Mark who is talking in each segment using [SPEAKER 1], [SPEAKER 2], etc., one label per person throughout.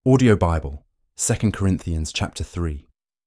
[SPEAKER 1] Audio Bible, 2 Corinthians chapter 3.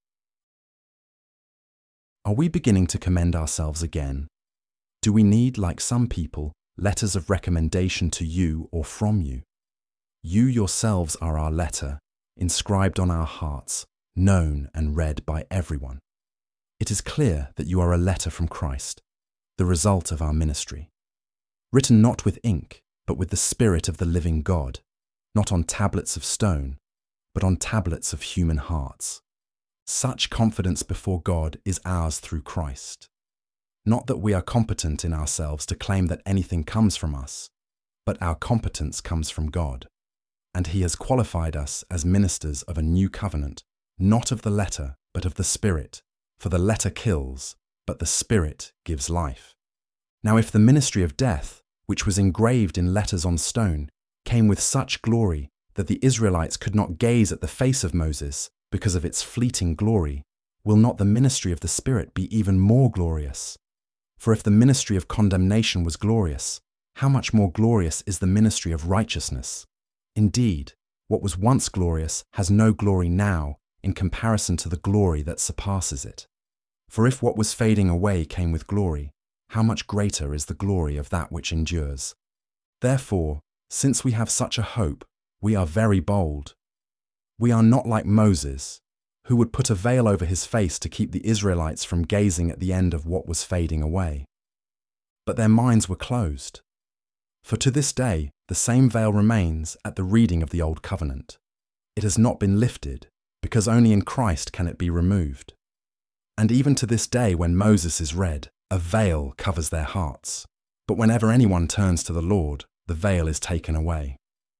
[SPEAKER 1] Are we beginning to commend ourselves again? Do we need, like some people, letters of recommendation to you or from you? You yourselves are our letter, inscribed on our hearts, known and read by everyone. It is clear that you are a letter from Christ, the result of our ministry, written not with ink, but with the Spirit of the living God, not on tablets of stone, but on tablets of human hearts. Such confidence before God is ours through Christ. Not that we are competent in ourselves to claim that anything comes from us, but our competence comes from God. And He has qualified us as ministers of a new covenant, not of the letter, but of the Spirit. For the letter kills, but the Spirit gives life. Now if the ministry of death, which was engraved in letters on stone, came with such glory that the Israelites could not gaze at the face of Moses because of its fleeting glory, will not the ministry of the Spirit be even more glorious? For if the ministry of condemnation was glorious, how much more glorious is the ministry of righteousness? Indeed, what was once glorious has no glory now in comparison to the glory that surpasses it. For if what was fading away came with glory, how much greater is the glory of that which endures? Therefore, since we have such a hope, we are very bold. We are not like Moses, who would put a veil over his face to keep the Israelites from gazing at the end of what was fading away. But their minds were closed. For to this day, the same veil remains at the reading of the Old Covenant. It has not been lifted, because only in Christ can it be removed. And even to this day, when Moses is read, a veil covers their hearts. But whenever anyone turns to the Lord, the veil is taken away.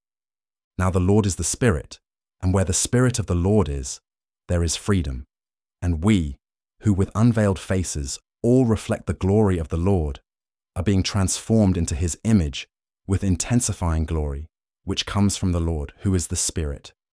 [SPEAKER 1] Now the Lord is the Spirit, and where the Spirit of the Lord is, there is freedom. And we, who with unveiled faces all reflect the glory of the Lord, are being transformed into His image with intensifying glory, which comes from the Lord, who is the Spirit.